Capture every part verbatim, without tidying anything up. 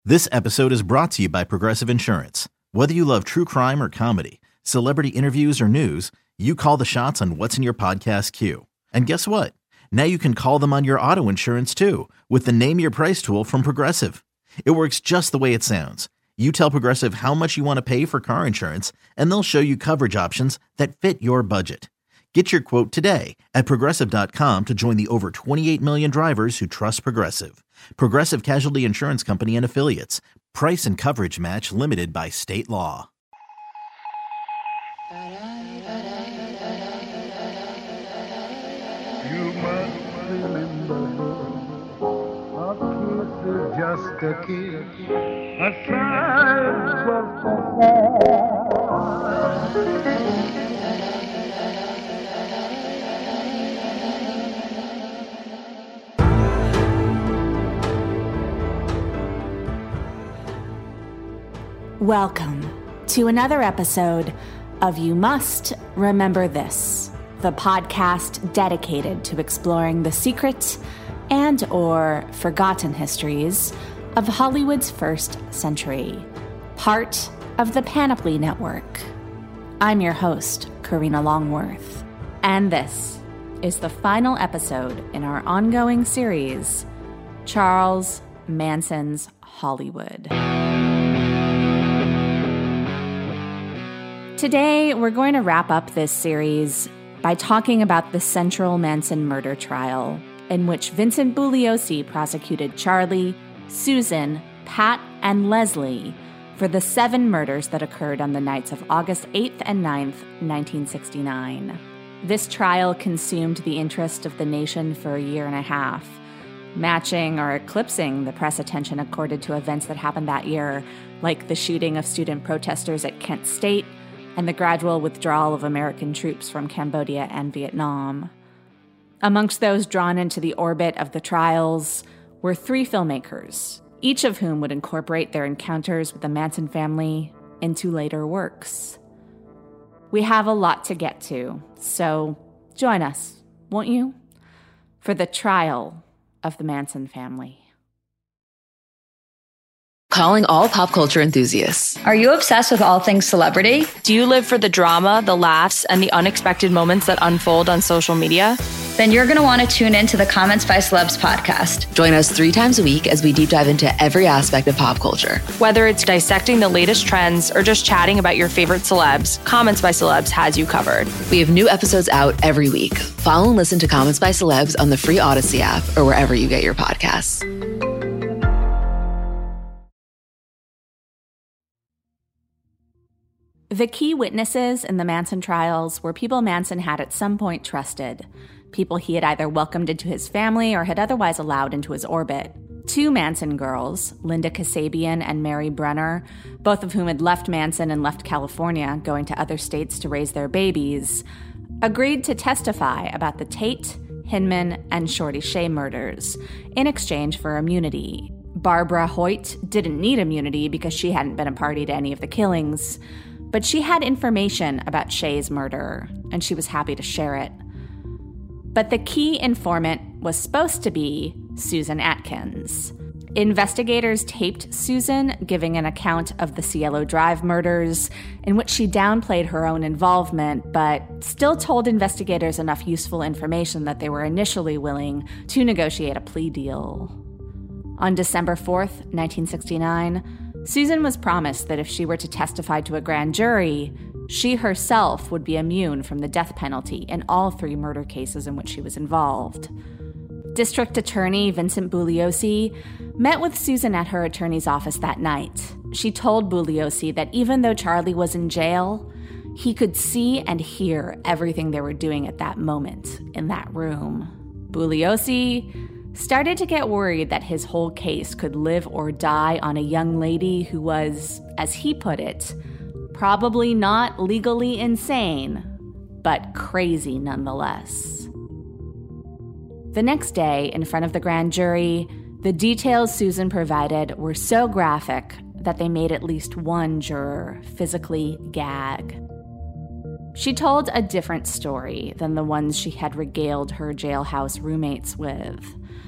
This episode is brought to you by Progressive Insurance. Whether you love true crime or comedy, celebrity interviews or news, you call the shots on what's in your podcast queue. And guess what? Now you can call them on your auto insurance too with the Name Your Price tool from Progressive. It works just the way it sounds. You tell Progressive how much you want to pay for car insurance, and they'll show you coverage options that fit your budget. Get your quote today at Progressive dot com to join the over twenty-eight million drivers who trust Progressive. Progressive Casualty Insurance Company and Affiliates. Price and coverage match limited by state law. You must remember, a kiss is just a kiss, a sigh is just a sigh. Welcome to another episode of You Must Remember This, the podcast dedicated to exploring the secret and or forgotten histories of Hollywood's first century, part of the Panoply Network. I'm your host, Karina Longworth, and this is the final episode in our ongoing series, Charles Manson's Hollywood. Today, we're going to wrap up this series by talking about the central Manson murder trial, in which Vincent Bugliosi prosecuted Charlie, Susan, Pat, and Leslie for the seven murders that occurred on the nights of August eighth and ninth, nineteen sixty-nine. This trial consumed the interest of the nation for a year and a half, matching or eclipsing the press attention accorded to events that happened that year, like the shooting of student protesters at Kent State and the gradual withdrawal of American troops from Cambodia and Vietnam. Amongst those drawn into the orbit of the trials were three filmmakers, each of whom would incorporate their encounters with the Manson family into later works. We have a lot to get to, so join us, won't you, for the trial of the Manson family. Calling all pop culture enthusiasts. Are you obsessed with all things celebrity? Do you live for the drama, the laughs, and the unexpected moments that unfold on social media? Then you're going to want to tune in to the Comments by Celebs podcast. Join us three times a week as we deep dive into every aspect of pop culture. Whether it's dissecting the latest trends or just chatting about your favorite celebs, Comments by Celebs has you covered. We have new episodes out every week. Follow and listen to Comments by Celebs on the free Odyssey app or wherever you get your podcasts. The key witnesses in the Manson trials were people Manson had at some point trusted, people he had either welcomed into his family or had otherwise allowed into his orbit. Two Manson girls, Linda Kasabian and Mary Brenner, both of whom had left Manson and left California, going to other states to raise their babies, agreed to testify about the Tate, Hinman, and Shorty Shea murders in exchange for immunity. Barbara Hoyt didn't need immunity because she hadn't been a party to any of the killings, but she had information about Shea's murder, and she was happy to share it. But the key informant was supposed to be Susan Atkins. Investigators taped Susan giving an account of the Cielo Drive murders, in which she downplayed her own involvement, but still told investigators enough useful information that they were initially willing to negotiate a plea deal. On December fourth, nineteen sixty-nine, Susan was promised that if she were to testify to a grand jury, she herself would be immune from the death penalty in all three murder cases in which she was involved. District Attorney Vincent Bugliosi met with Susan at her attorney's office that night. She told Bugliosi that even though Charlie was in jail, he could see and hear everything they were doing at that moment in that room. Bugliosi started to get worried that his whole case could live or die on a young lady who was, as he put it, probably not legally insane, but crazy nonetheless. The next day, in front of the grand jury, the details Susan provided were so graphic that they made at least one juror physically gag. She told a different story than the ones she had regaled her jailhouse roommates with.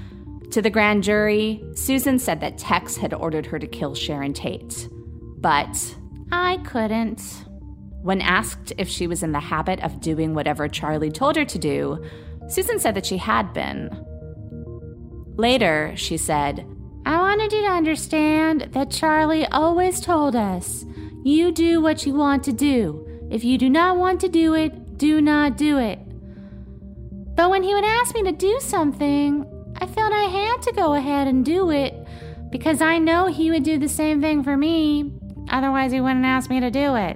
To the grand jury, Susan said that Tex had ordered her to kill Sharon Tate. But I couldn't. When asked if she was in the habit of doing whatever Charlie told her to do, Susan said that she had been. Later, she said, I wanted you to understand that Charlie always told us, you do what you want to do. If you do not want to do it, do not do it. But when he would ask me to do something, I felt I had to go ahead and do it because I know he would do the same thing for me. Otherwise, he wouldn't ask me to do it.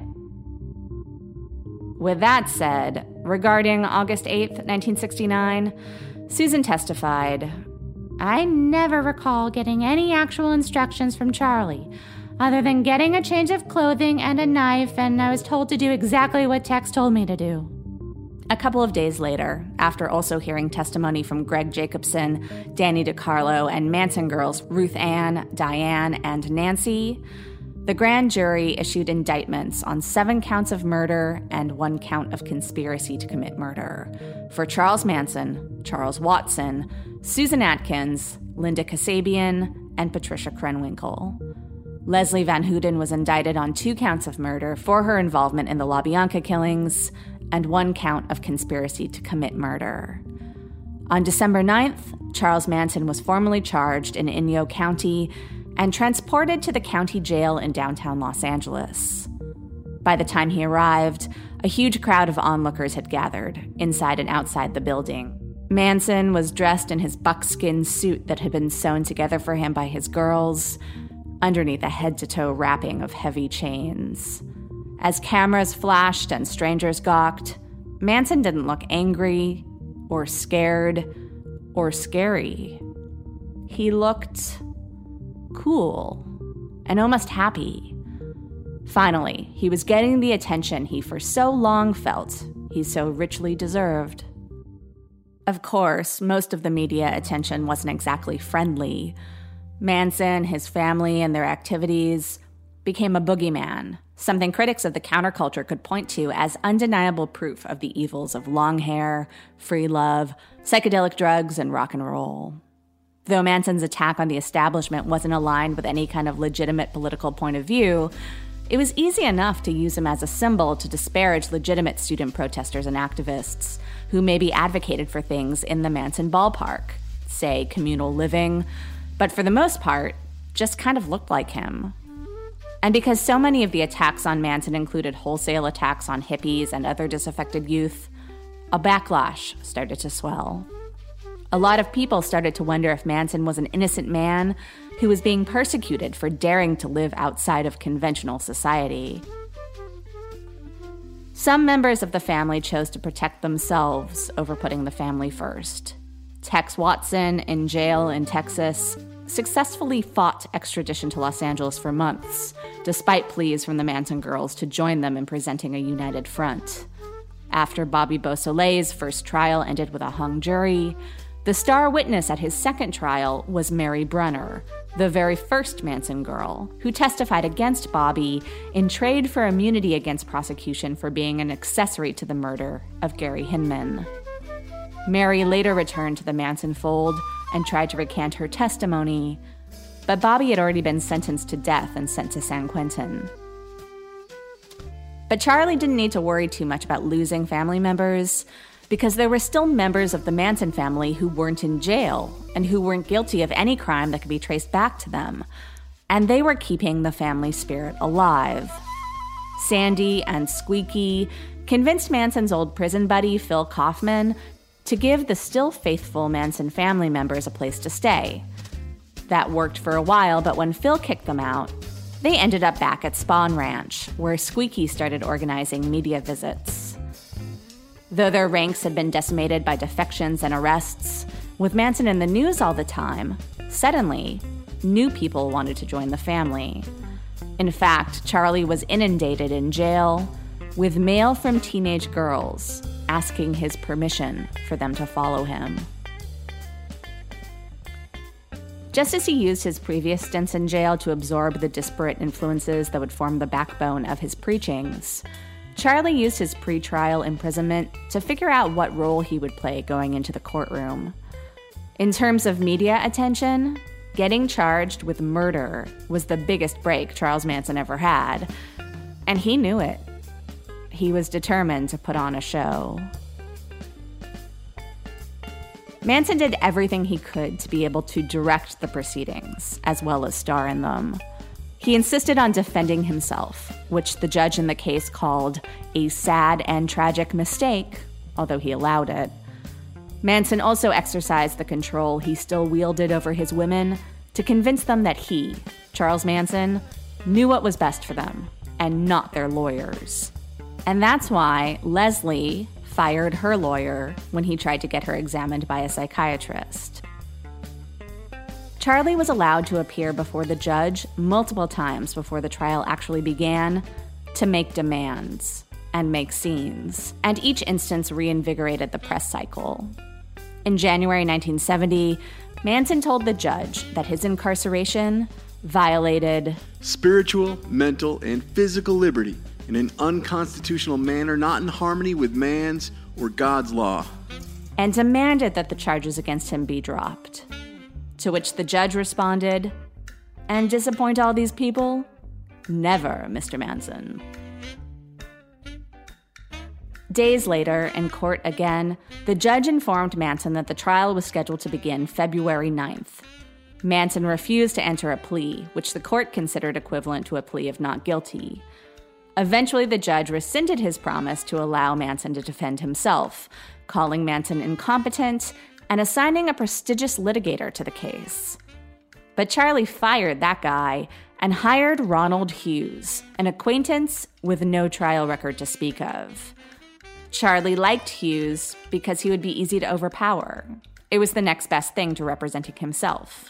With that said, regarding August eighth, nineteen sixty-nine, Susan testified, I never recall getting any actual instructions from Charlie, other than getting a change of clothing and a knife, and I was told to do exactly what Tex told me to do. A couple of days later, after also hearing testimony from Greg Jacobson, Danny DiCarlo, and Manson girls Ruth Ann, Diane, and Nancy, the grand jury issued indictments on seven counts of murder and one count of conspiracy to commit murder for Charles Manson, Charles Watson, Susan Atkins, Linda Kasabian, and Patricia Krenwinkel. Leslie Van Houten was indicted on two counts of murder for her involvement in the LaBianca killings and one count of conspiracy to commit murder. On December ninth, Charles Manson was formally charged in Inyo County and transported to the county jail in downtown Los Angeles. By the time he arrived, a huge crowd of onlookers had gathered, inside and outside the building. Manson was dressed in his buckskin suit that had been sewn together for him by his girls, underneath a head-to-toe wrapping of heavy chains. As cameras flashed and strangers gawked, Manson didn't look angry or scared or scary. He looked cool and almost happy. Finally, he was getting the attention he for so long felt he so richly deserved. Of course, most of the media attention wasn't exactly friendly. Manson, his family, and their activities became a boogeyman, something critics of the counterculture could point to as undeniable proof of the evils of long hair, free love, psychedelic drugs, and rock and roll. Though Manson's attack on the establishment wasn't aligned with any kind of legitimate political point of view, it was easy enough to use him as a symbol to disparage legitimate student protesters and activists who maybe advocated for things in the Manson ballpark, say communal living, but for the most part, just kind of looked like him. And because so many of the attacks on Manson included wholesale attacks on hippies and other disaffected youth, a backlash started to swell. A lot of people started to wonder if Manson was an innocent man who was being persecuted for daring to live outside of conventional society. Some members of the family chose to protect themselves over putting the family first. Tex Watson, in jail in Texas, successfully fought extradition to Los Angeles for months, despite pleas from the Manson girls to join them in presenting a united front. After Bobby Beausoleil's first trial ended with a hung jury, the star witness at his second trial was Mary Brunner, the very first Manson girl, who testified against Bobby in trade for immunity against prosecution for being an accessory to the murder of Gary Hinman. Mary later returned to the Manson fold and tried to recant her testimony, but Bobby had already been sentenced to death and sent to San Quentin. But Charlie didn't need to worry too much about losing family members, because there were still members of the Manson family who weren't in jail and who weren't guilty of any crime that could be traced back to them, and they were keeping the family spirit alive. Sandy and Squeaky convinced Manson's old prison buddy, Phil Kaufman, to give the still faithful Manson family members a place to stay. That worked for a while, but when Phil kicked them out, they ended up back at Spahn Ranch, where Squeaky started organizing media visits. Though their ranks had been decimated by defections and arrests, with Manson in the news all the time, suddenly, new people wanted to join the family. In fact, Charlie was inundated in jail with mail from teenage girls asking his permission for them to follow him. Just as he used his previous stints in jail to absorb the disparate influences that would form the backbone of his preachings, Charlie used his pre-trial imprisonment to figure out what role he would play going into the courtroom. In terms of media attention, getting charged with murder was the biggest break Charles Manson ever had, and he knew it. He was determined to put on a show. Manson did everything he could to be able to direct the proceedings, as well as star in them. He insisted on defending himself, which the judge in the case called a sad and tragic mistake, although he allowed it. Manson also exercised the control he still wielded over his women to convince them that he, Charles Manson, knew what was best for them, and not their lawyers. And that's why Leslie fired her lawyer when he tried to get her examined by a psychiatrist. Charlie was allowed to appear before the judge multiple times before the trial actually began to make demands and make scenes, and each instance reinvigorated the press cycle. In January nineteen seventy, Manson told the judge that his incarceration violated spiritual, mental, and physical liberty in an unconstitutional manner not in harmony with man's or God's law, and demanded that the charges against him be dropped. To which the judge responded, "And disappoint all these people? Never, Mister Manson." Days later, in court again, the judge informed Manson that the trial was scheduled to begin February ninth. Manson refused to enter a plea, which the court considered equivalent to a plea of not guilty. Eventually, the judge rescinded his promise to allow Manson to defend himself, calling Manson incompetent and assigning a prestigious litigator to the case. But Charlie fired that guy and hired Ronald Hughes, an acquaintance with no trial record to speak of. Charlie liked Hughes because he would be easy to overpower. It was the next best thing to representing himself.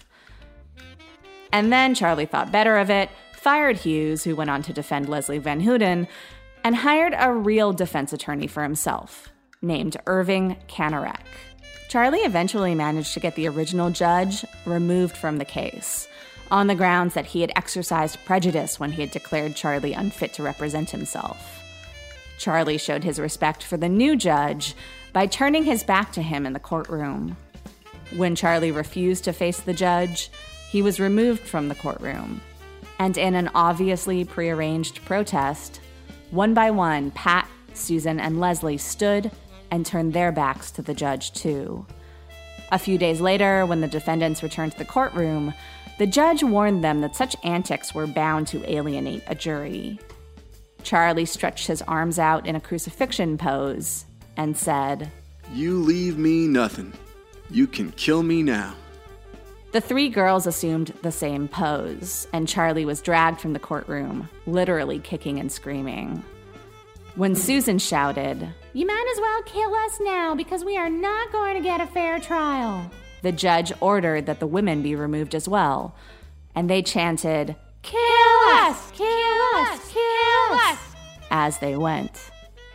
And then Charlie thought better of it, fired Hughes, who went on to defend Leslie Van Houten, and hired a real defense attorney for himself, named Irving Kanarek. Charlie eventually managed to get the original judge removed from the case, on the grounds that he had exercised prejudice when he had declared Charlie unfit to represent himself. Charlie showed his respect for the new judge by turning his back to him in the courtroom. When Charlie refused to face the judge, he was removed from the courtroom. And in an obviously prearranged protest, one by one, Pat, Susan, and Leslie stood and turned their backs to the judge, too. A few days later, when the defendants returned to the courtroom, the judge warned them that such antics were bound to alienate a jury. Charlie stretched his arms out in a crucifixion pose and said, "You leave me nothing. You can kill me now." The three girls assumed the same pose, and Charlie was dragged from the courtroom, literally kicking and screaming. When Susan shouted, "You might as well kill us now because we are not going to get a fair trial," the judge ordered that the women be removed as well, and they chanted, "Kill us! Kill us! Kill us!" as they went.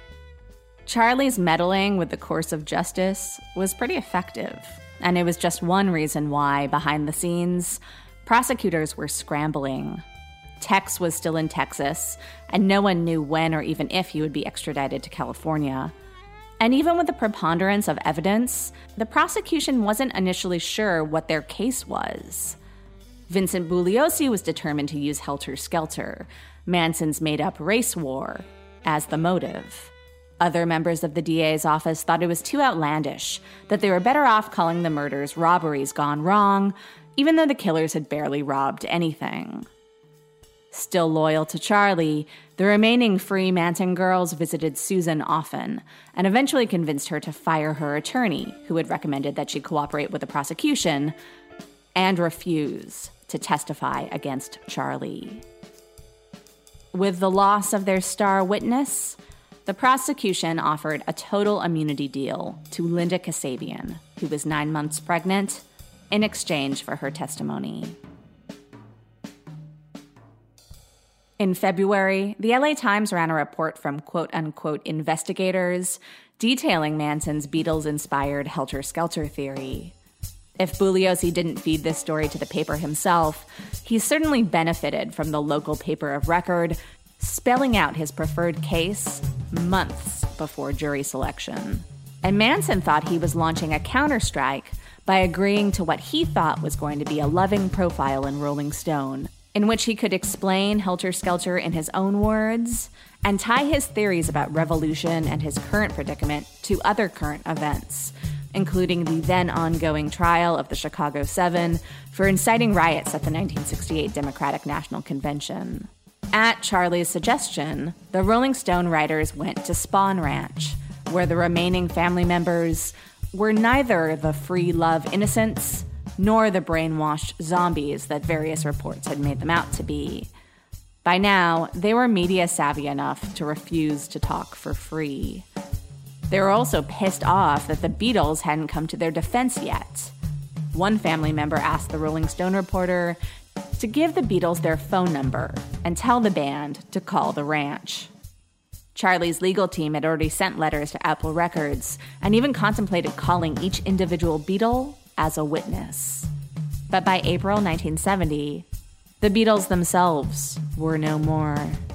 Charlie's meddling with the course of justice was pretty effective, and it was just one reason why, behind the scenes, prosecutors were scrambling. Tex was still in Texas, and no one knew when or even if he would be extradited to California. And even with the preponderance of evidence, the prosecution wasn't initially sure what their case was. Vincent Bugliosi was determined to use helter-skelter, Manson's made-up race war, as the motive. Other members of the D A's office thought it was too outlandish, that they were better off calling the murders robberies gone wrong, even though the killers had barely robbed anything. Still loyal to Charlie, the remaining free Manson girls visited Susan often and eventually convinced her to fire her attorney, who had recommended that she cooperate with the prosecution, and refuse to testify against Charlie. With the loss of their star witness, the prosecution offered a total immunity deal to Linda Kasabian, who was nine months pregnant, in exchange for her testimony. In February, the L A Times ran a report from quote-unquote investigators detailing Manson's Beatles-inspired helter-skelter theory. If Bugliosi didn't feed this story to the paper himself, he certainly benefited from the local paper of record spelling out his preferred case months before jury selection. And Manson thought he was launching a counterstrike by agreeing to what he thought was going to be a loving profile in Rolling Stone, in which he could explain Helter Skelter in his own words and tie his theories about revolution and his current predicament to other current events, including the then ongoing trial of the Chicago Seven for inciting riots at the nineteen sixty-eight Democratic National Convention. At Charlie's suggestion, the Rolling Stone writers went to Spahn Ranch, where the remaining family members were neither the free love innocents nor the brainwashed zombies that various reports had made them out to be. By now, they were media savvy enough to refuse to talk for free. They were also pissed off that the Beatles hadn't come to their defense yet. One family member asked the Rolling Stone reporter to give the Beatles their phone number and tell the band to call the ranch. Charlie's legal team had already sent letters to Apple Records and even contemplated calling each individual Beatle as a witness. But by April nineteen seventy, the Beatles themselves were no more.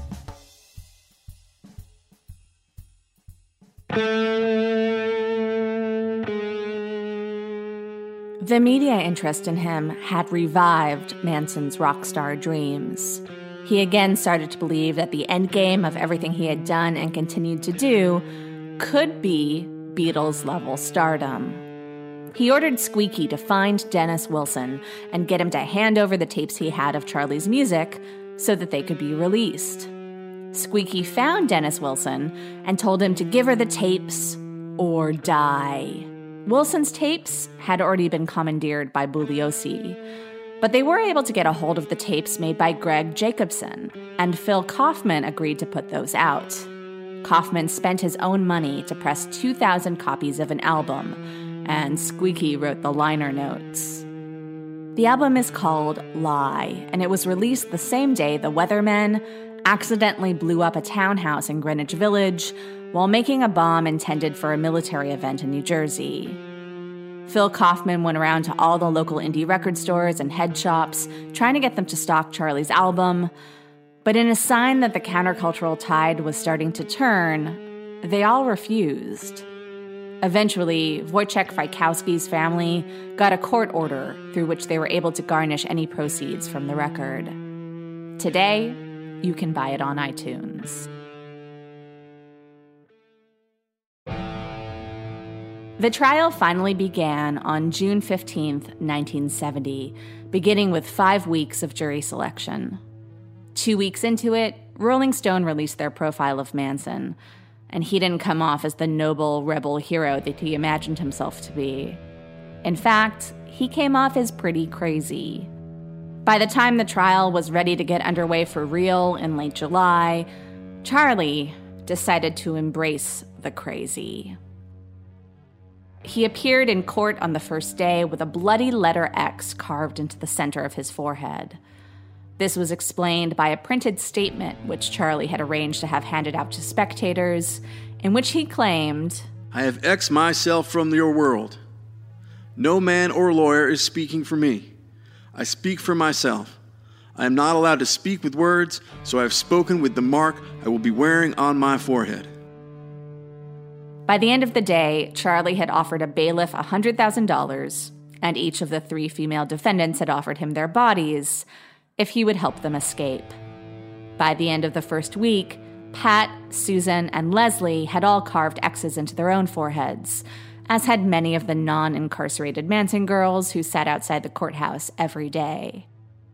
The media interest in him had revived Manson's rock star dreams. He again started to believe that the endgame of everything he had done and continued to do could be Beatles-level stardom. He ordered Squeaky to find Dennis Wilson and get him to hand over the tapes he had of Charlie's music so that they could be released. Squeaky found Dennis Wilson and told him to give her the tapes or die. Wilson's tapes had already been commandeered by Bugliosi, but they were able to get a hold of the tapes made by Greg Jacobson, and Phil Kaufman agreed to put those out. Kaufman spent his own money to press two thousand copies of an album, and Squeaky wrote the liner notes. The album is called Lie, and it was released the same day the Weathermen accidentally blew up a townhouse in Greenwich Village while making a bomb intended for a military event in New Jersey. Phil Kaufman went around to all the local indie record stores and head shops, trying to get them to stock Charlie's album, but in a sign that the countercultural tide was starting to turn, they all refused. Eventually, Wojciech Frykowski's family got a court order through which they were able to garnish any proceeds from the record. Today, you can buy it on iTunes. The trial finally began on June fifteenth, nineteen seventy, beginning with five weeks of jury selection. Two weeks into it, Rolling Stone released their profile of Manson, and he didn't come off as the noble rebel hero that he imagined himself to be. In fact, he came off as pretty crazy. By the time the trial was ready to get underway for real in late July, Charlie decided to embrace the crazy. He appeared in court on the first day with a bloody letter X carved into the center of his forehead. This was explained by a printed statement which Charlie had arranged to have handed out to spectators, in which he claimed, I have X'd myself from your world. No man or lawyer is speaking for me. I speak for myself. I am not allowed to speak with words, so I have spoken with the mark I will be wearing on my forehead. By the end of the day, Charlie had offered a bailiff one hundred thousand dollars, and each of the three female defendants had offered him their bodies if he would help them escape. By the end of the first week, Pat, Susan, and Leslie had all carved X's into their own foreheads, as had many of the non-incarcerated Manson girls who sat outside the courthouse every day.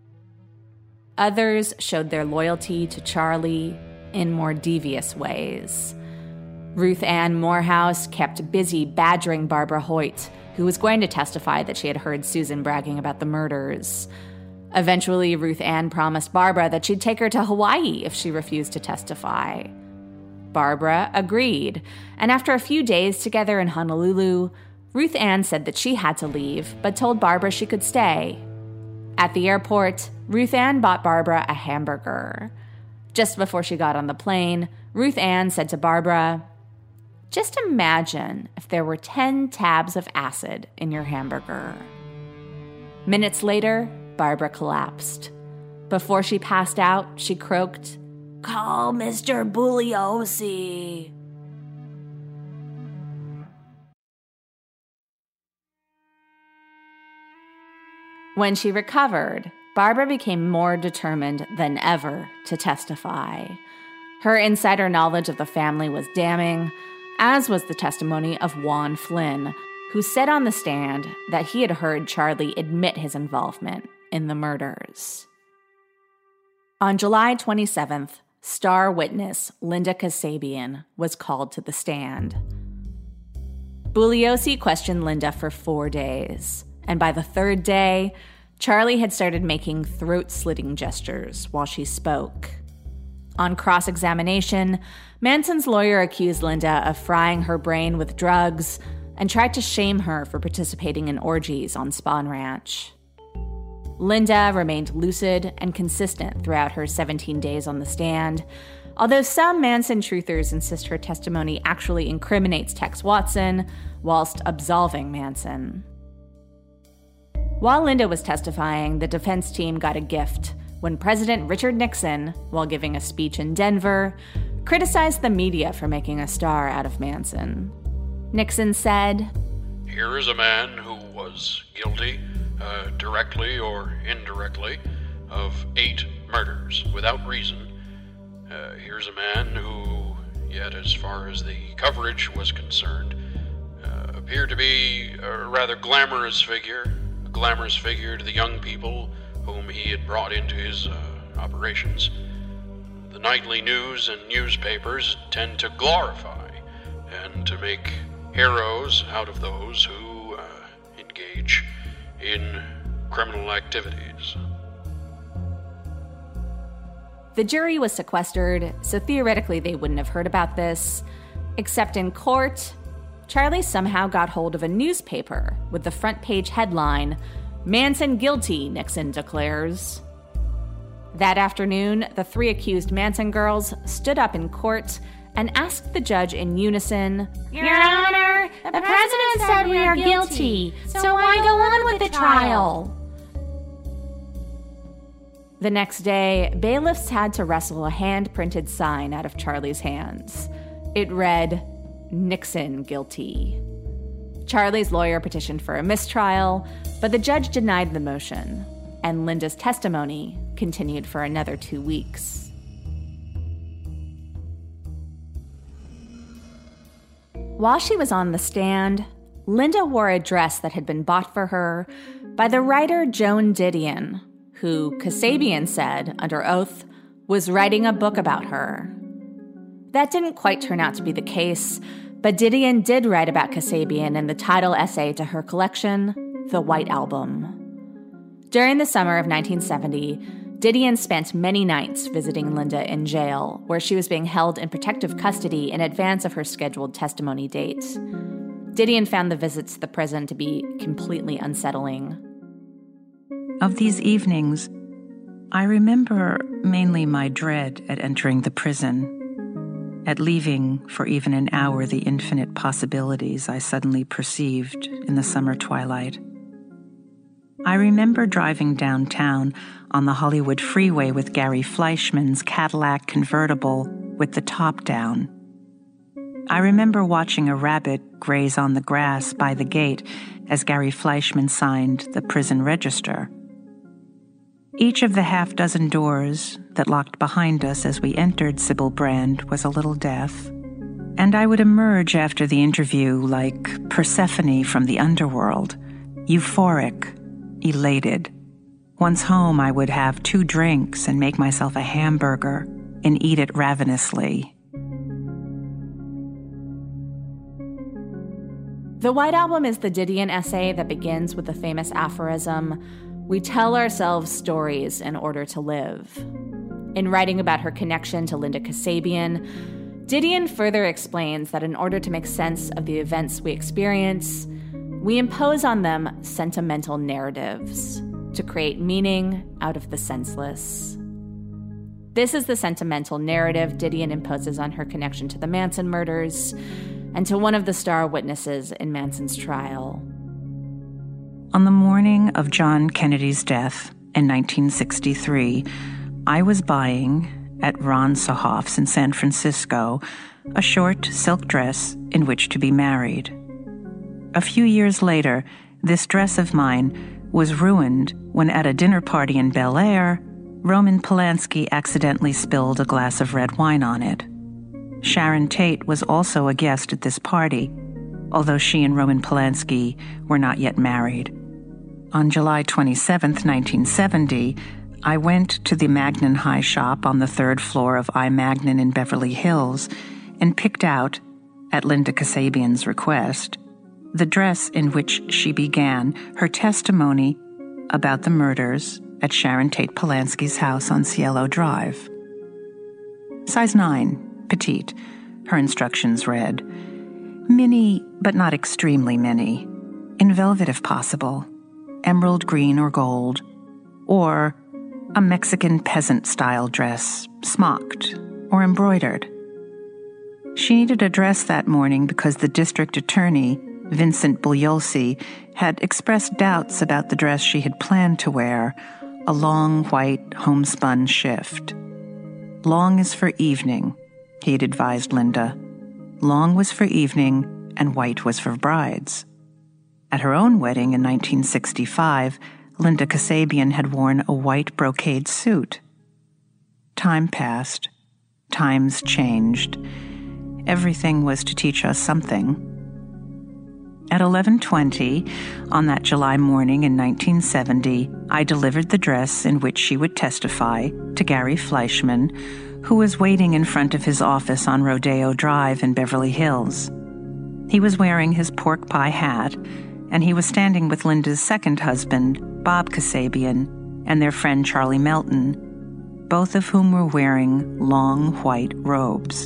Others showed their loyalty to Charlie in more devious ways. Ruth Ann Morehouse kept busy badgering Barbara Hoyt, who was going to testify that she had heard Susan bragging about the murders. Eventually, Ruth Ann promised Barbara that she'd take her to Hawaii if she refused to testify. Barbara agreed, and after a few days together in Honolulu, Ruth Ann said that she had to leave, but told Barbara she could stay. At the airport, Ruth Ann bought Barbara a hamburger. Just before she got on the plane, Ruth Ann said to Barbara, "Just imagine if there were ten tabs of acid in your hamburger." Minutes later, Barbara collapsed. Before she passed out, she croaked, "Call Mister Bugliosi." When she recovered, Barbara became more determined than ever to testify. Her insider knowledge of the family was damning, as was the testimony of Juan Flynn, who said on the stand that he had heard Charlie admit his involvement in the murders. On July twenty-seventh, star witness Linda Kasabian was called to the stand. Bugliosi questioned Linda for four days, and by the third day, Charlie had started making throat-slitting gestures while she spoke. On cross-examination, Manson's lawyer accused Linda of frying her brain with drugs and tried to shame her for participating in orgies on Spahn Ranch. Linda remained lucid and consistent throughout her seventeen days on the stand, although some Manson truthers insist her testimony actually incriminates Tex Watson whilst absolving Manson. While Linda was testifying, the defense team got a gift when President Richard Nixon, while giving a speech in Denver, criticized the media for making a star out of Manson. Nixon said, "Here is a man who was guilty, uh, directly or indirectly, of eight murders without reason. Uh, here's a man who, yet as far as the coverage was concerned, uh, appeared to be a rather glamorous figure, a glamorous figure to the young people whom he had brought into his uh, operations. The nightly news and newspapers tend to glorify and to make heroes out of those who uh, engage in criminal activities." The jury was sequestered, so theoretically they wouldn't have heard about this. Except in court, Charlie somehow got hold of a newspaper with the front page headline, "Manson guilty, Nixon declares." That afternoon, the three accused Manson girls stood up in court and asked the judge in unison, "Your Honor, the president said we are guilty, so why go on with the trial?" The next day, bailiffs had to wrestle a hand-printed sign out of Charlie's hands. It read, "Nixon guilty." Charlie's lawyer petitioned for a mistrial, but the judge denied the motion, and Linda's testimony continued for another two weeks. While she was on the stand, Linda wore a dress that had been bought for her by the writer Joan Didion, who Kasabian said, under oath, was writing a book about her. That didn't quite turn out to be the case, but Didion did write about Kasabian in the title essay to her collection, The White Album. During the summer of nineteen seventy, Didion spent many nights visiting Linda in jail, where she was being held in protective custody in advance of her scheduled testimony date. Didion found the visits to the prison to be completely unsettling. Of these evenings, I remember mainly my dread at entering the prison, at leaving for even an hour the infinite possibilities I suddenly perceived in the summer twilight. I remember driving downtown on the Hollywood freeway with Gary Fleischman's Cadillac convertible with the top down. I remember watching a rabbit graze on the grass by the gate as Gary Fleischman signed the prison register. Each of the half-dozen doors that locked behind us as we entered Sybil Brand was a little death, and I would emerge after the interview like Persephone from the underworld, euphoric, elated. Once home, I would have two drinks and make myself a hamburger and eat it ravenously. The White Album is the Didion essay that begins with the famous aphorism, "We tell ourselves stories in order to live." In writing about her connection to Linda Kasabian, Didion further explains that in order to make sense of the events we experience, we impose on them sentimental narratives to create meaning out of the senseless. This is the sentimental narrative Didion imposes on her connection to the Manson murders and to one of the star witnesses in Manson's trial. On the morning of John Kennedy's death in nineteen sixty-three, I was buying at Ron Sohoff's in San Francisco a short silk dress in which to be married. A few years later, this dress of mine was ruined when at a dinner party in Bel Air, Roman Polanski accidentally spilled a glass of red wine on it. Sharon Tate was also a guest at this party, although she and Roman Polanski were not yet married. On July twenty-seventh, nineteen seventy, I went to the Magnin High shop on the third floor of I. Magnin in Beverly Hills and picked out, at Linda Kasabian's request, the dress in which she began her testimony about the murders at Sharon Tate Polanski's house on Cielo Drive. Size nine, petite, her instructions read. Mini, but not extremely mini. In velvet if possible. Emerald green or gold. Or a Mexican peasant-style dress, smocked or embroidered. She needed a dress that morning because the district attorney, Vincent Bugliolsi, had expressed doubts about the dress she had planned to wear, a long white homespun shift. Long is for evening, he had advised Linda. Long was for evening, and white was for brides. At her own wedding in nineteen sixty-five, Linda Kasabian had worn a white brocade suit. Time passed. Times changed. Everything was to teach us something. At eleven twenty, on that July morning in nineteen seventy, I delivered the dress in which she would testify to Gary Fleischman, who was waiting in front of his office on Rodeo Drive in Beverly Hills. He was wearing his pork pie hat, and he was standing with Linda's second husband, Bob Kasabian, and their friend Charlie Melton, both of whom were wearing long white robes.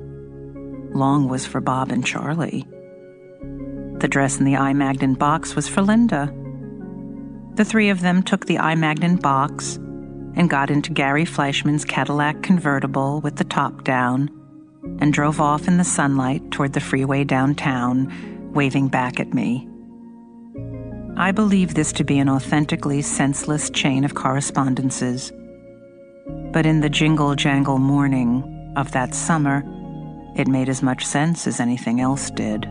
Long was for Bob and Charlie. The dress in the I. Magnin box was for Linda. The three of them took the I. Magnin box and got into Gary Fleischman's Cadillac convertible with the top down and drove off in the sunlight toward the freeway downtown, waving back at me. I believe this to be an authentically senseless chain of correspondences, but in the jingle-jangle morning of that summer, it made as much sense as anything else did.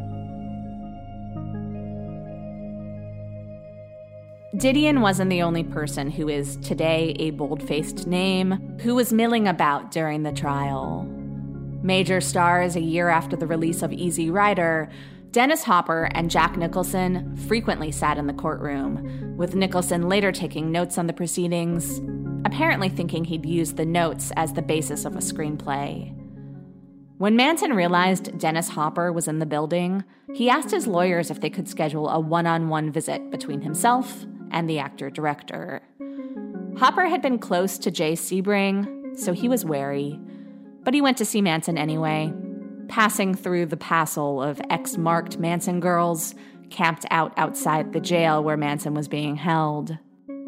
Didion wasn't the only person who is today a bold-faced name who was milling about during the trial. Major stars a year after the release of Easy Rider, Dennis Hopper and Jack Nicholson frequently sat in the courtroom, with Nicholson later taking notes on the proceedings, apparently thinking he'd use the notes as the basis of a screenplay. When Manson realized Dennis Hopper was in the building, he asked his lawyers if they could schedule a one-on-one visit between himself and the actor-director. Hopper had been close to Jay Sebring, so he was wary, but he went to see Manson anyway, passing through the passel of ex-marked Manson girls camped out outside the jail where Manson was being held.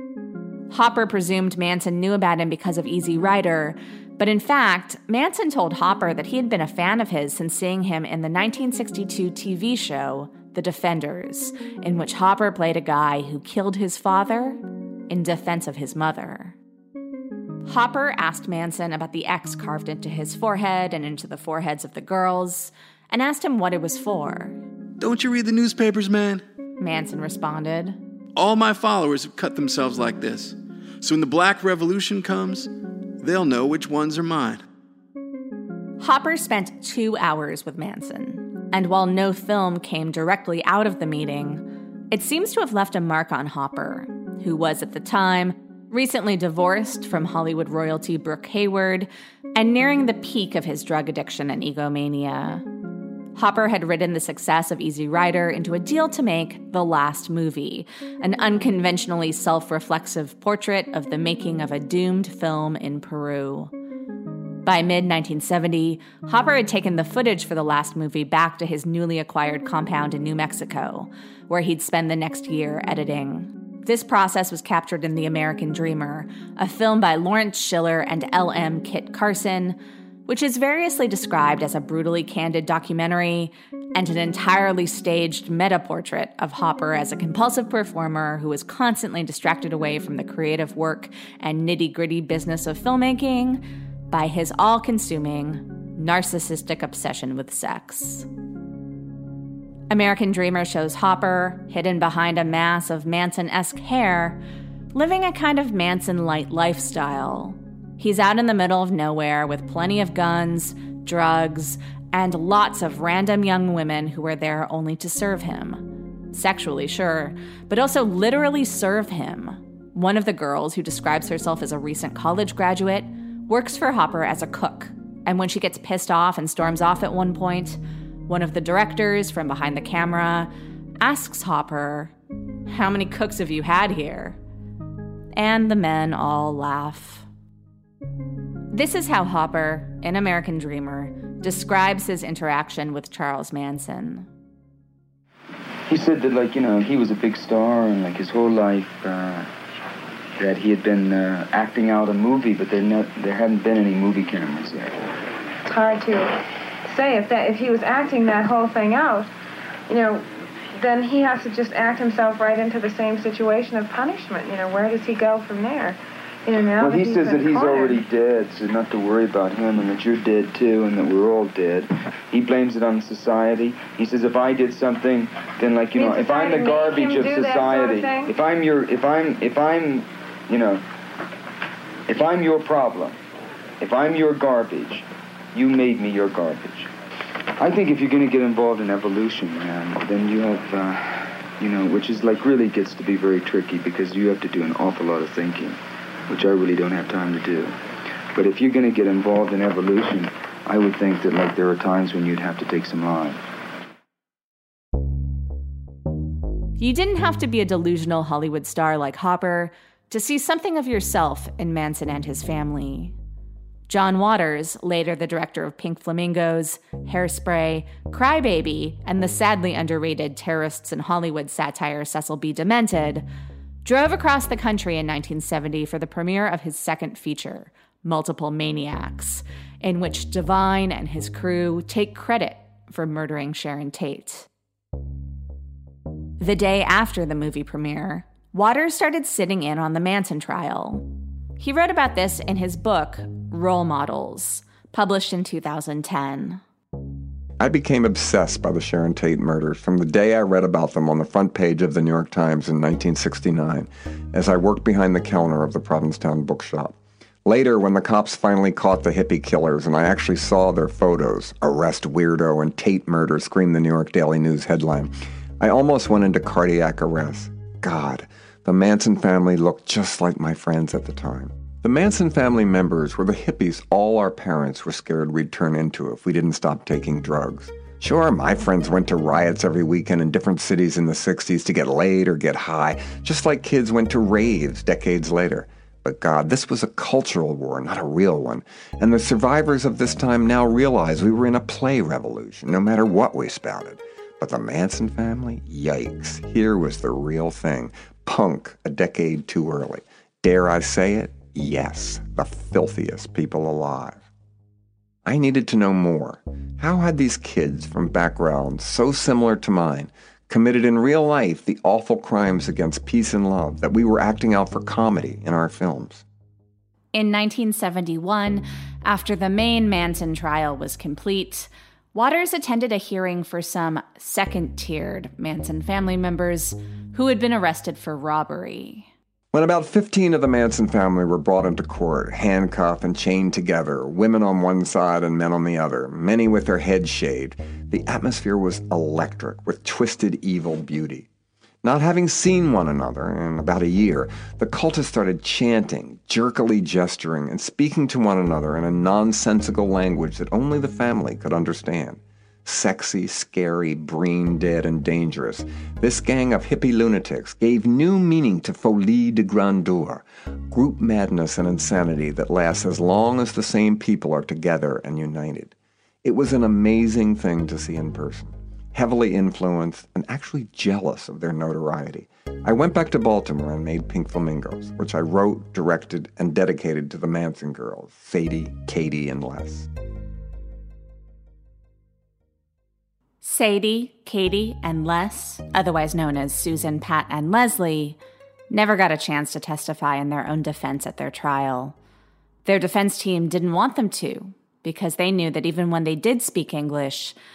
Hopper presumed Manson knew about him because of Easy Rider, but in fact, Manson told Hopper that he had been a fan of his since seeing him in the nineteen sixty-two T V show, The Defenders, in which Hopper played a guy who killed his father in defense of his mother. Hopper asked Manson about the X carved into his forehead and into the foreheads of the girls, and asked him what it was for. Don't you read the newspapers, man? Manson responded. All my followers have cut themselves like this. So when the Black Revolution comes, they'll know which ones are mine. Hopper spent two hours with Manson, and while no film came directly out of the meeting, it seems to have left a mark on Hopper, who was at the time recently divorced from Hollywood royalty Brooke Hayward and nearing the peak of his drug addiction and egomania. Hopper had written the success of Easy Rider into a deal to make The Last Movie, an unconventionally self-reflexive portrait of the making of a doomed film in Peru. By mid nineteen seventy, Hopper had taken the footage for The Last Movie back to his newly acquired compound in New Mexico, where he'd spend the next year editing. This process was captured in The American Dreamer, a film by Lawrence Schiller and L M Kit Carson, which is variously described as a brutally candid documentary and an entirely staged meta-portrait of Hopper as a compulsive performer who was constantly distracted away from the creative work and nitty-gritty business of filmmaking by his all-consuming, narcissistic obsession with sex. American Dreamer shows Hopper, hidden behind a mass of Manson-esque hair, living a kind of Manson-light lifestyle. He's out in the middle of nowhere with plenty of guns, drugs, and lots of random young women who are there only to serve him. Sexually, sure, but also literally serve him. One of the girls, who describes herself as a recent college graduate, works for Hopper as a cook. And when she gets pissed off and storms off at one point, one of the directors from behind the camera asks Hopper, "How many cooks have you had here?" And the men all laugh. This is how Hopper, in American Dreamer, describes his interaction with Charles Manson. He said that, like, you know, he was a big star and, like, his whole life, uh, that he had been uh, acting out a movie, but there, not, there hadn't been any movie cameras yet. It's hard to say if that if he was acting that whole thing out, you know, then he has to just act himself right into the same situation of punishment. You know, where does he go from there? You know, now well, that he he's says that he's cornered. already dead, so not to worry about him, and that you're dead too, and that we're all dead. He blames it on society. He says if I did something, then, like, you Did know, if I'm the society garbage make him of do that sort of society, thing? if I'm your, if I'm, if I'm, you know, if I'm your problem, if I'm your garbage, you made me your garbage. I think if you're going to get involved in evolution, man, then you have, uh, you know, which is, like, really gets to be very tricky because you have to do an awful lot of thinking, which I really don't have time to do. But if you're going to get involved in evolution, I would think that, like, there are times when you'd have to take some lives. You didn't have to be a delusional Hollywood star like Hopper to see something of yourself in Manson and his family. John Waters, later the director of Pink Flamingos, Hairspray, Cry Baby, and the sadly underrated Terrorists in Hollywood satire Cecil B. Demented, drove across the country in nineteen seventy for the premiere of his second feature, Multiple Maniacs, in which Divine and his crew take credit for murdering Sharon Tate. The day after the movie premiere, Waters started sitting in on the Manson trial. He wrote about this in his book, Role Models, published in two thousand ten. I became obsessed by the Sharon Tate murders from the day I read about them on the front page of the New York Times in nineteen sixty-nine, as I worked behind the counter of the Provincetown bookshop. Later, when the cops finally caught the hippie killers and I actually saw their photos, Arrest Weirdo and Tate Murder screamed the New York Daily News headline, I almost went into cardiac arrest. God, the Manson family looked just like my friends at the time. The Manson family members were the hippies all our parents were scared we'd turn into if we didn't stop taking drugs. Sure, my friends went to riots every weekend in different cities in the sixties to get laid or get high, just like kids went to raves decades later. But God, this was a cultural war, not a real one. And the survivors of this time now realize we were in a play revolution, no matter what we spouted. But the Manson family? Yikes. Here was the real thing. Punk a decade too early. Dare I say it? Yes, the filthiest people alive. I needed to know more. How had these kids from backgrounds so similar to mine committed in real life the awful crimes against peace and love that we were acting out for comedy in our films? In nineteen seventy-one, after the main Manson trial was complete, Waters attended a hearing for some second-tiered Manson family members who had been arrested for robbery. When about fifteen of the Manson family were brought into court, handcuffed and chained together, women on one side and men on the other, many with their heads shaved, the atmosphere was electric with twisted evil beauty. Not having seen one another in about a year, the cultists started chanting, jerkily gesturing, and speaking to one another in a nonsensical language that only the family could understand. Sexy, scary, brain dead, and dangerous, this gang of hippie lunatics gave new meaning to folie de grandeur, group madness and insanity that lasts as long as the same people are together and united. It was an amazing thing to see in person, heavily influenced and actually jealous of their notoriety. I went back to Baltimore and made Pink Flamingos, which I wrote, directed, and dedicated to the Manson girls, Sadie, Katie, and Les. Sadie, Katie, and Les, otherwise known as Susan, Pat, and Leslie, never got a chance to testify in their own defense at their trial. Their defense team didn't want them to, because they knew that even when they did speak English,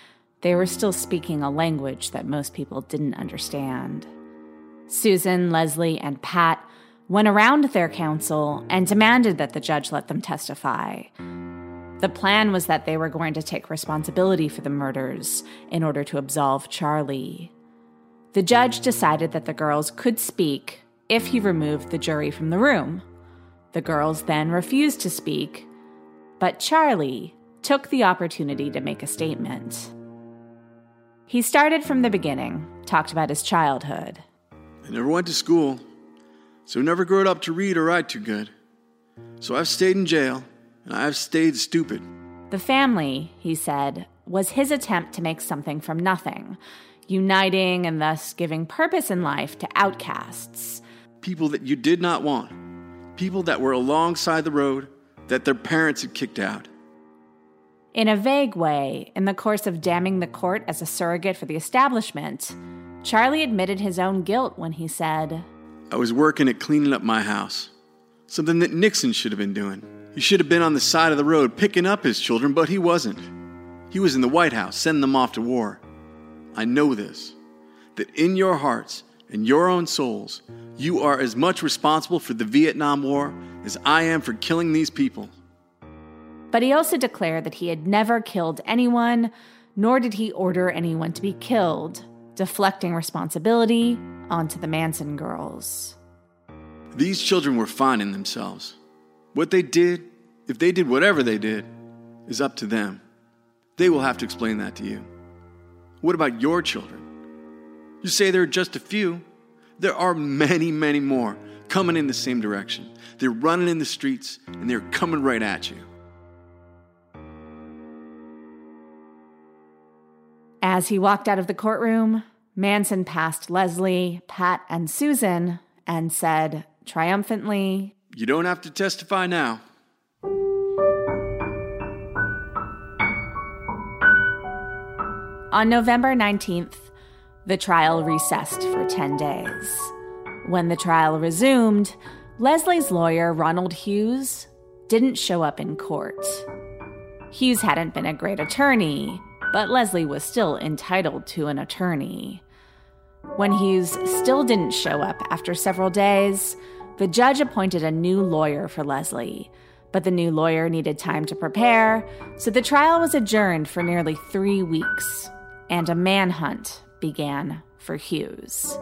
They were still speaking a language that most people didn't understand. Susan, Leslie, and Pat went around their counsel and demanded that the judge let them testify. The plan was that they were going to take responsibility for the murders in order to absolve Charlie. The judge decided that the girls could speak if he removed the jury from the room. The girls then refused to speak, but Charlie took the opportunity to make a statement. He started from the beginning, talked about his childhood. I never went to school, so never grew up to read or write too good. So I've stayed in jail, and I've stayed stupid. The family, he said, was his attempt to make something from nothing, uniting and thus giving purpose in life to outcasts. People that you did not want. People that were alongside the road that their parents had kicked out. In a vague way, in the course of damning the court as a surrogate for the establishment, Charlie admitted his own guilt when he said, I was working at cleaning up my house. Something that Nixon should have been doing. He should have been on the side of the road picking up his children, but he wasn't. He was in the White House sending them off to war. I know this, that in your hearts and your own souls, you are as much responsible for the Vietnam War as I am for killing these people. But he also declared that he had never killed anyone, nor did he order anyone to be killed, deflecting responsibility onto the Manson girls. These children were finding themselves. What they did, if they did whatever they did, is up to them. They will have to explain that to you. What about your children? You say there are just a few. There are many, many more coming in the same direction. They're running in the streets, and they're coming right at you. As he walked out of the courtroom, Manson passed Leslie, Pat, and Susan and said triumphantly, You don't have to testify now. On November nineteenth, the trial recessed for ten days. When the trial resumed, Leslie's lawyer, Ronald Hughes, didn't show up in court. Hughes hadn't been a great attorney, but Leslie was still entitled to an attorney. When Hughes still didn't show up after several days, the judge appointed a new lawyer for Leslie, but the new lawyer needed time to prepare, so the trial was adjourned for nearly three weeks, and a manhunt began for Hughes.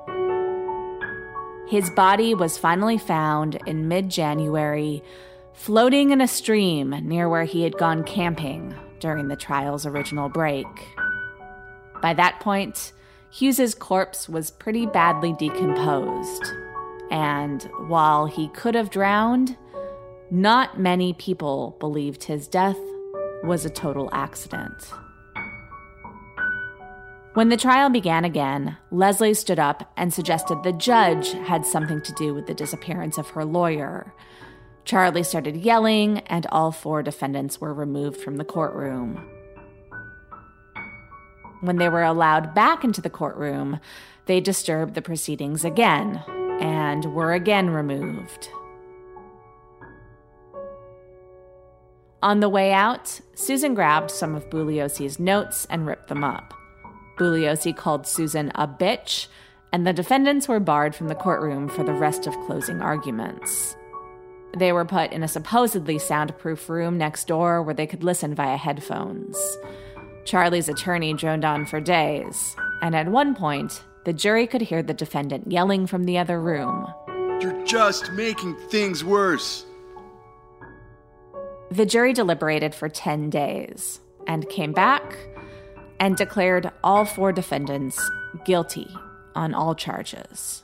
His body was finally found in mid-January, floating in a stream near where he had gone camping during the trial's original break. By that point, Hughes's corpse was pretty badly decomposed, and while he could have drowned, not many people believed his death was a total accident. When the trial began again, Leslie stood up and suggested the judge had something to do with the disappearance of her lawyer. Charlie started yelling, and all four defendants were removed from the courtroom. When they were allowed back into the courtroom, they disturbed the proceedings again and were again removed. On the way out, Susan grabbed some of Bugliosi's notes and ripped them up. Bugliosi called Susan a bitch, and the defendants were barred from the courtroom for the rest of closing arguments. They were put in a supposedly soundproof room next door where they could listen via headphones. Charlie's attorney droned on for days, and at one point, the jury could hear the defendant yelling from the other room. You're just making things worse. The jury deliberated for ten days and came back and declared all four defendants guilty on all charges.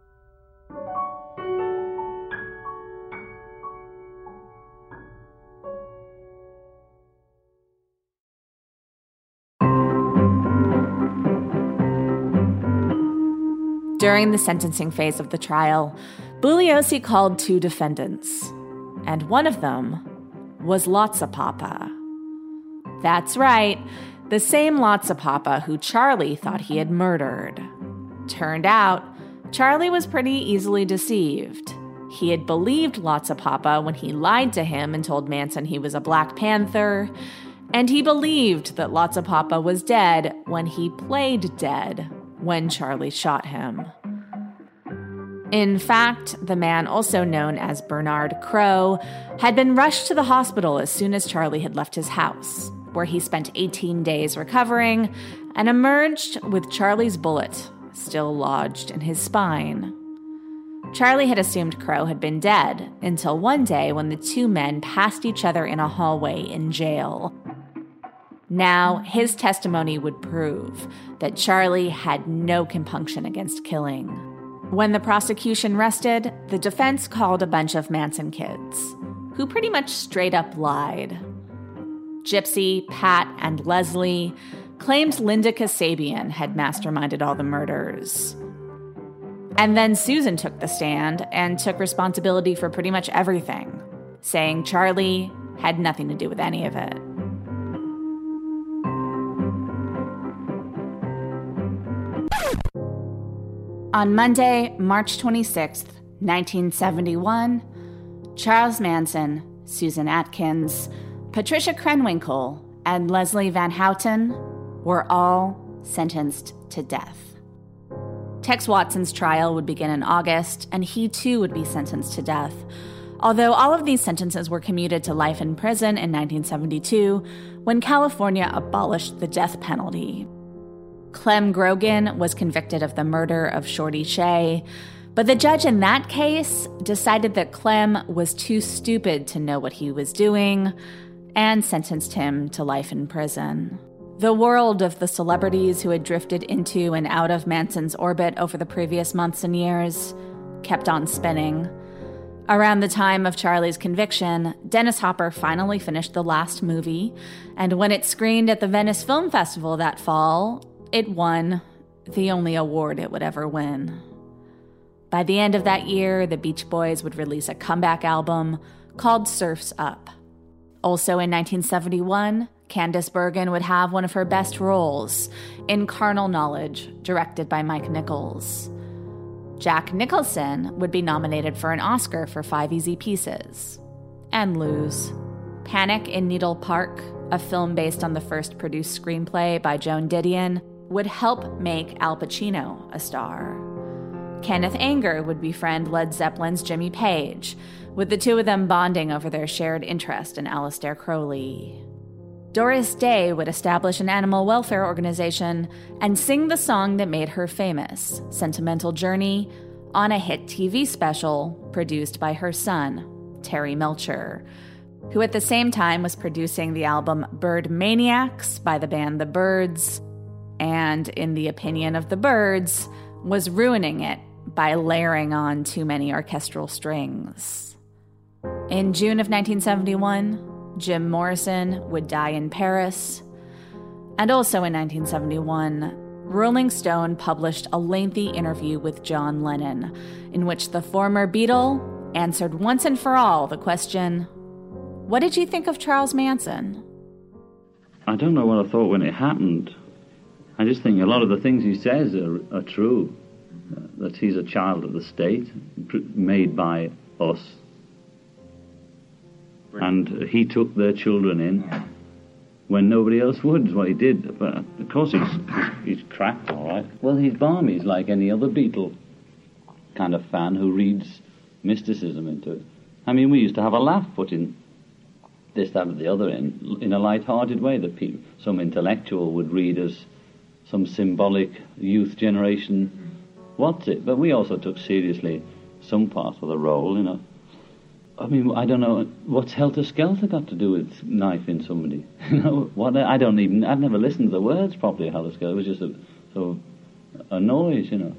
During the sentencing phase of the trial, Bugliosi called two defendants, and one of them was Lotsapapa. That's right, the same Lotsapapa who Charlie thought he had murdered. Turned out, Charlie was pretty easily deceived. He had believed Lotsapapa when he lied to him and told Manson he was a Black Panther, And he believed that Lhasa Papa was dead when he played dead when Charlie shot him. In fact, the man also known as Bernard Crowe had been rushed to the hospital as soon as Charlie had left his house, where he spent eighteen days recovering and emerged with Charlie's bullet still lodged in his spine. Charlie had assumed Crowe had been dead until one day when the two men passed each other in a hallway in jail. Now, his testimony would prove that Charlie had no compunction against killing. When the prosecution rested, the defense called a bunch of Manson kids, who pretty much straight up lied. Gypsy, Pat, and Leslie claimed Linda Kasabian had masterminded all the murders. And then Susan took the stand and took responsibility for pretty much everything, saying Charlie had nothing to do with any of it. On Monday, March twenty-sixth, nineteen seventy-one, Charles Manson, Susan Atkins, Patricia Krenwinkel, and Leslie Van Houten were all sentenced to death. Tex Watson's trial would begin in August, and he too would be sentenced to death, although all of these sentences were commuted to life in prison in nineteen seventy-two, when California abolished the death penalty. Clem Grogan was convicted of the murder of Shorty Shea, but the judge in that case decided that Clem was too stupid to know what he was doing and sentenced him to life in prison. The world of the celebrities who had drifted into and out of Manson's orbit over the previous months and years kept on spinning. Around the time of Charlie's conviction, Dennis Hopper finally finished the last movie, and when it screened at the Venice Film Festival that fall, it won the only award it would ever win. By the end of that year, the Beach Boys would release a comeback album called Surf's Up. Also in nineteen seventy-one, Candice Bergen would have one of her best roles in Carnal Knowledge, directed by Mike Nichols. Jack Nicholson would be nominated for an Oscar for Five Easy Pieces, and lose. Panic in Needle Park, a film based on the first produced screenplay by Joan Didion, would help make Al Pacino a star. Kenneth Anger would befriend Led Zeppelin's Jimmy Page, with the two of them bonding over their shared interest in Aleister Crowley. Doris Day would establish an animal welfare organization and sing the song that made her famous, Sentimental Journey, on a hit T V special produced by her son, Terry Melcher, who at the same time was producing the album Bird Maniacs by the band The Byrds, and, in the opinion of The Byrds, was ruining it by layering on too many orchestral strings. In June of nineteen seventy-one, Jim Morrison would die in Paris. And also in nineteen seventy-one, Rolling Stone published a lengthy interview with John Lennon, in which the former Beatle answered once and for all the question, "What did you think of Charles Manson?" I don't know what I thought when it happened. I just think a lot of the things he says are, are true. Uh, that he's a child of the state, pr- made by us. And he took their children in when nobody else would, is what he did. But of course he's, he's, he's cracked, all right. Well, he's balmy. He's like any other Beatle kind of fan who reads mysticism into it. I mean, we used to have a laugh putting this, that, or the other in, in a light-hearted way that people, some intellectual would read as some symbolic youth generation, what's it? But we also took seriously some part of the role, you know. I mean, I don't know, what's Helter Skelter got to do with knifing somebody? You know, what? I don't even, I'd never listened to the words properly of Helter Skelter. It was just a sort of a noise, you know.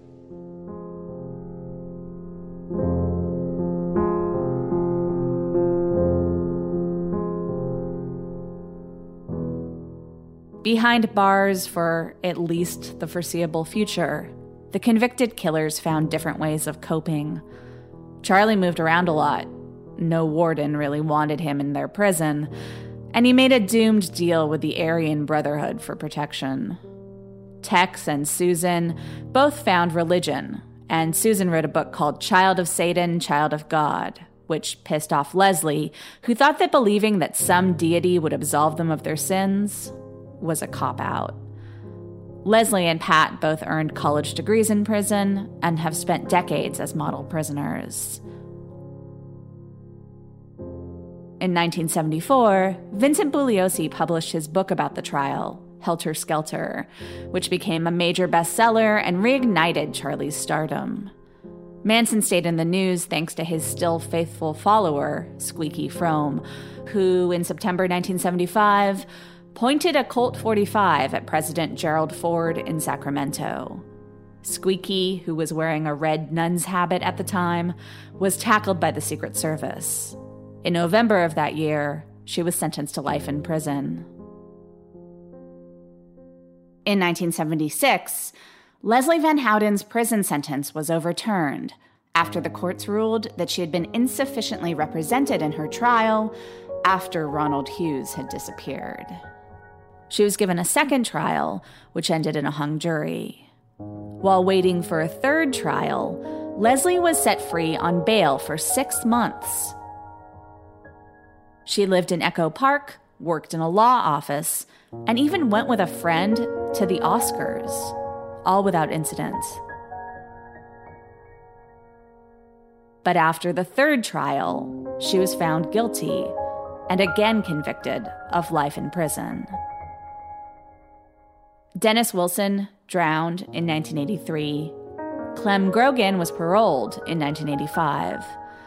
Behind bars for at least the foreseeable future, the convicted killers found different ways of coping. Charlie moved around a lot. No warden really wanted him in their prison, and he made a doomed deal with the Aryan Brotherhood for protection. Tex and Susan both found religion, and Susan wrote a book called Child of Satan, Child of God, which pissed off Leslie, who thought that believing that some deity would absolve them of their sins was a cop-out. Leslie and Pat both earned college degrees in prison and have spent decades as model prisoners. In nineteen seventy-four, Vincent Bugliosi published his book about the trial, Helter Skelter, which became a major bestseller and reignited Charlie's stardom. Manson stayed in the news thanks to his still faithful follower, Squeaky Fromme, who in September nineteen seventy-five pointed a Colt forty-five at President Gerald Ford in Sacramento. Squeaky, who was wearing a red nun's habit at the time, was tackled by the Secret Service. In November of that year, she was sentenced to life in prison. In nineteen seventy-six, Leslie Van Houten's prison sentence was overturned after the courts ruled that she had been insufficiently represented in her trial after Ronald Hughes had disappeared. She was given a second trial, which ended in a hung jury. While waiting for a third trial, Leslie was set free on bail for six months. She lived in Echo Park, worked in a law office, and even went with a friend to the Oscars, all without incident. But after the third trial, she was found guilty and again convicted of life in prison. Dennis Wilson drowned in nineteen eighty-three. Clem Grogan was paroled in nineteen eighty-five.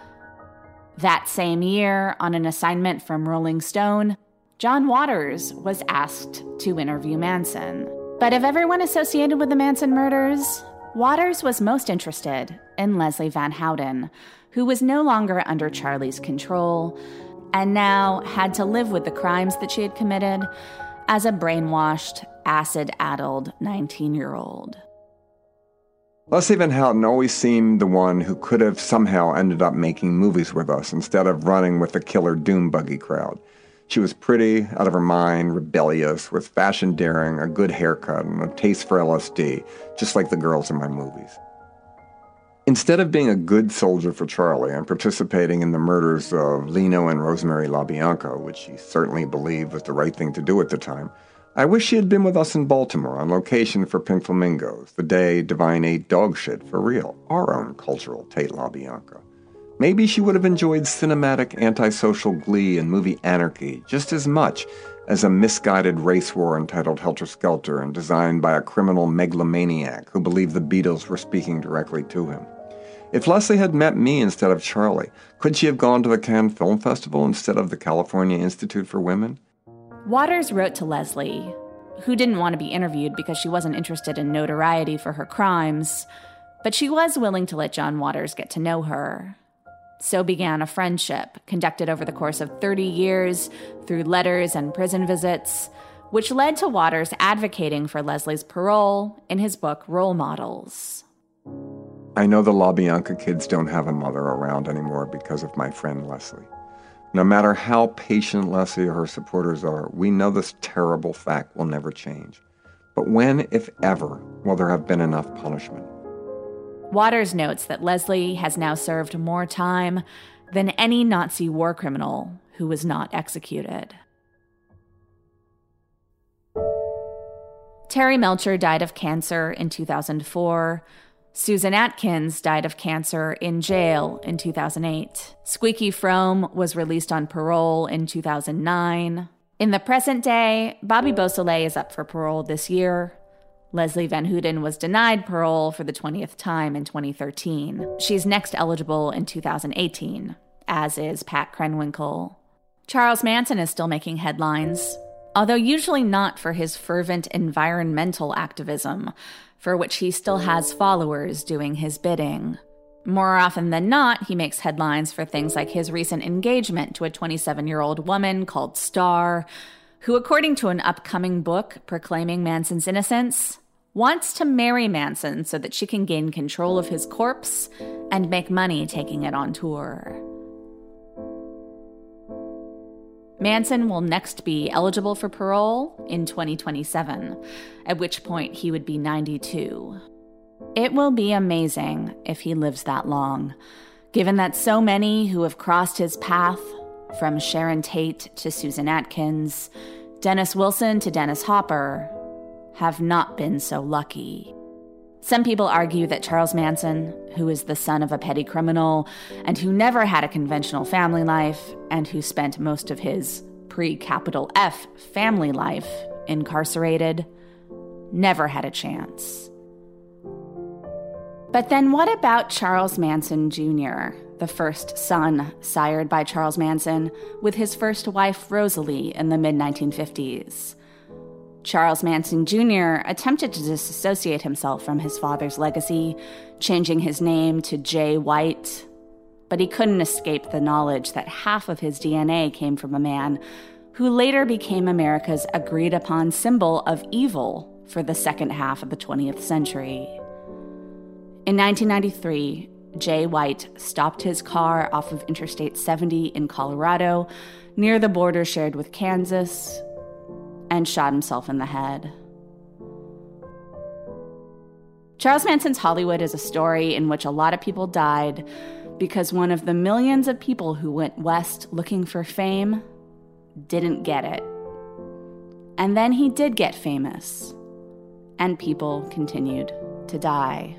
That same year, on an assignment from Rolling Stone, John Waters was asked to interview Manson. But of everyone associated with the Manson murders, Waters was most interested in Leslie Van Houten, who was no longer under Charlie's control and now had to live with the crimes that she had committed as a brainwashed, acid-addled nineteen-year-old. Leslie Van Houten always seemed the one who could have somehow ended up making movies with us instead of running with the killer doom buggy crowd. She was pretty, out of her mind, rebellious, with fashion daring, a good haircut, and a taste for L S D, just like the girls in my movies. Instead of being a good soldier for Charlie and participating in the murders of Lino and Rosemary LaBianca, which she certainly believed was the right thing to do at the time, I wish she had been with us in Baltimore on location for Pink Flamingos, the day Divine ate dog shit for real, our own cultural Tate LaBianca. Maybe she would have enjoyed cinematic antisocial glee and movie anarchy just as much as a misguided race war entitled Helter Skelter and designed by a criminal megalomaniac who believed the Beatles were speaking directly to him. If Leslie had met me instead of Charlie, could she have gone to the Cannes Film Festival instead of the California Institute for Women? Waters wrote to Leslie, who didn't want to be interviewed because she wasn't interested in notoriety for her crimes, but she was willing to let John Waters get to know her. So began a friendship conducted over the course of thirty years through letters and prison visits, which led to Waters advocating for Leslie's parole in his book Role Models. I know the LaBianca kids don't have a mother around anymore because of my friend Leslie. No matter how patient Leslie or her supporters are, we know this terrible fact will never change. But when, if ever, will there have been enough punishment? Waters notes that Leslie has now served more time than any Nazi war criminal who was not executed. Terry Melcher died of cancer in two thousand four. Susan Atkins died of cancer in jail in two thousand eight. Squeaky Fromme was released on parole in two thousand nine. In the present day, Bobby Beausoleil is up for parole this year. Leslie Van Houten was denied parole for the twentieth time in twenty thirteen. She's next eligible in two thousand eighteen, as is Pat Krenwinkel. Charles Manson is still making headlines, although usually not for his fervent environmental activism, for which he still has followers doing his bidding. More often than not, he makes headlines for things like his recent engagement to a twenty-seven-year-old woman called Star, who, according to an upcoming book proclaiming Manson's innocence, wants to marry Manson so that she can gain control of his corpse and make money taking it on tour. Manson will next be eligible for parole in twenty twenty-seven, at which point he would be ninety-two. It will be amazing if he lives that long, Given that so many who have crossed his path, from Sharon Tate to Susan Atkins, Dennis Wilson to Dennis Hopper, have not been so lucky. Some people argue that Charles Manson, who is the son of a petty criminal and who never had a conventional family life and who spent most of his pre-capital F family life incarcerated, never had a chance. But then what about Charles Manson Junior, the first son sired by Charles Manson with his first wife Rosalie in the mid nineteen fifties? Charles Manson Junior attempted to disassociate himself from his father's legacy, changing his name to Jay White, but he couldn't escape the knowledge that half of his D N A came from a man who later became America's agreed-upon symbol of evil for the second half of the twentieth century. In nineteen ninety-three, Jay White stopped his car off of Interstate seventy in Colorado, near the border shared with Kansas, and shot himself in the head. Charles Manson's Hollywood is a story in which a lot of people died because one of the millions of people who went west looking for fame didn't get it. And then he did get famous, and people continued to die.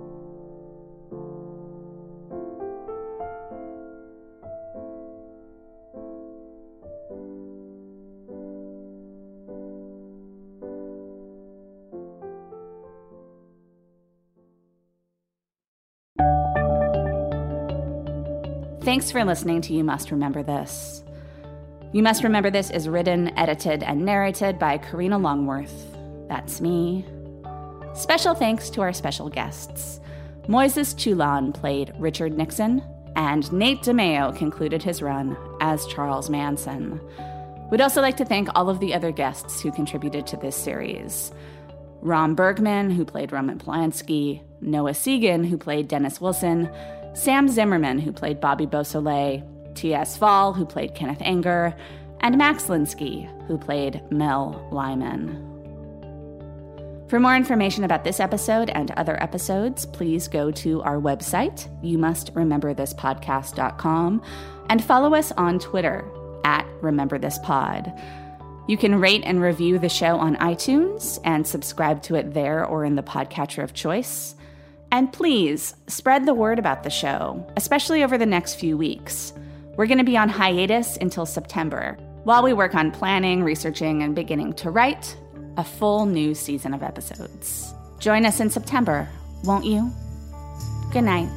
Thanks for listening to You Must Remember This. You Must Remember This is written, edited, and narrated by Karina Longworth. That's me. Special thanks to our special guests. Moises Chulon played Richard Nixon, and Nate DeMeo concluded his run as Charles Manson. We'd also like to thank all of the other guests who contributed to this series. Ron Bergman, who played Roman Polanski, Noah Segan, who played Dennis Wilson, Sam Zimmerman, who played Bobby Beausoleil, T S. Fall, who played Kenneth Anger, and Max Linsky, who played Mel Lyman. For more information about this episode and other episodes, please go to our website, you must remember this podcast dot com, and follow us on Twitter, at remember this pod. You can rate and review the show on iTunes and subscribe to it there or in the podcatcher of choice. And please, spread the word about the show, especially over the next few weeks. We're going to be on hiatus until September, while we work on planning, researching, and beginning to write a full new season of episodes. Join us in September, won't you? Good night.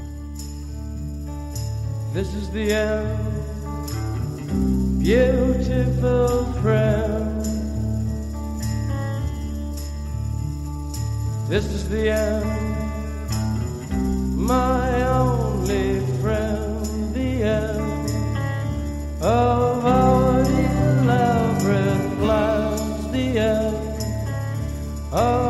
This is the end, beautiful friend. This is the end, my only friend, the end of our elaborate plans, the end of